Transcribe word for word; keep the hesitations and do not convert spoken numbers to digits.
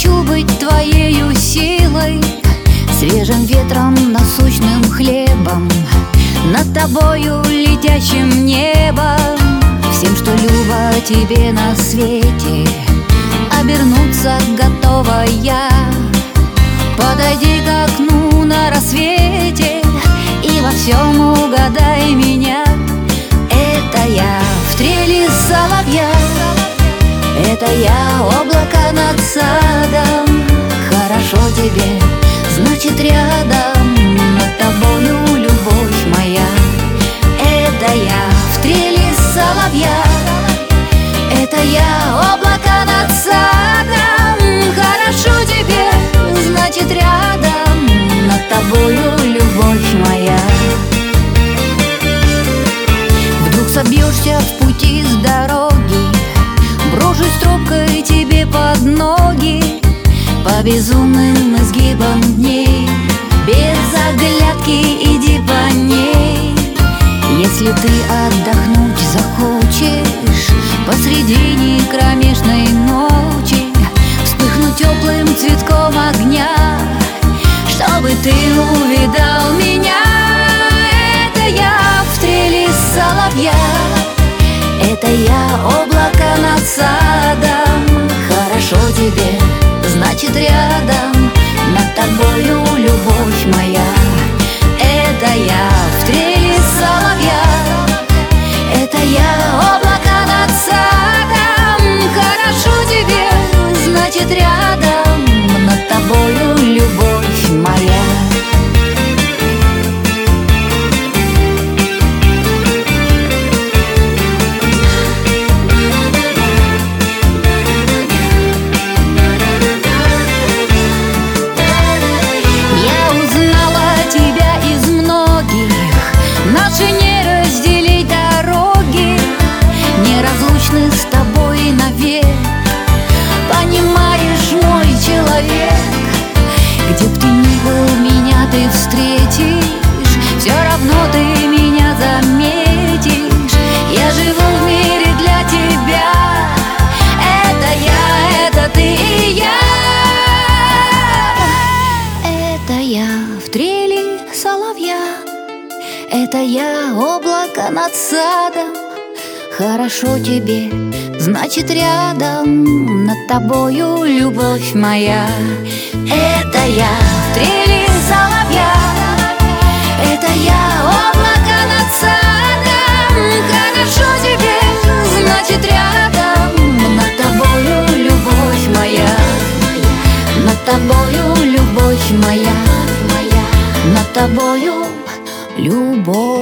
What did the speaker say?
хочу быть твоею силой, свежим ветром, насущным хлебом, над тобою летящим небом, всем, что любо тебе на свете. Обернуться готова я. Подойди к окну на рассвете и во всем угадай меня. Это я в трели соловья, это я облако над садом. Хорошо тебе, значит рядом, над тобою любовь моя. Это я в трели соловья, это я облако над садом. Хорошо тебе, значит рядом, над тобою любовь моя. Вдруг собьешься в пути с дороги, брошусь трубкой тебе под ноги, по безумным изгибам дней, без оглядки иди по ней. Если ты отдохнуть захочешь посредине кромешной ночи, вспыхнуть теплым цветком огня, чтобы ты увидал меня. Это я в трели соловья, это я облако над садом. Хорошо тебе, значит рядом, над тобою любовь моя. Это я в трели соловья, это я облако над садом. Хорошо тебе, значит рядом, над тобою любовь моя. Наши не разделить дороги, неразлучны с тобой навек. Понимаешь, мой человек, где б ты ни был, меня ты встретишь, все равно ты меня заметишь. Я живу в мире для тебя, это я, это ты и я. Это я в трели соловья, это я облако над садом. Хорошо тебе, значит рядом, над тобою любовь моя. Это я в трели соловья, это я облако над садом. Хорошо тебе, значит рядом, над тобою любовь моя. Над тобою любовь моя, над тобою любовь.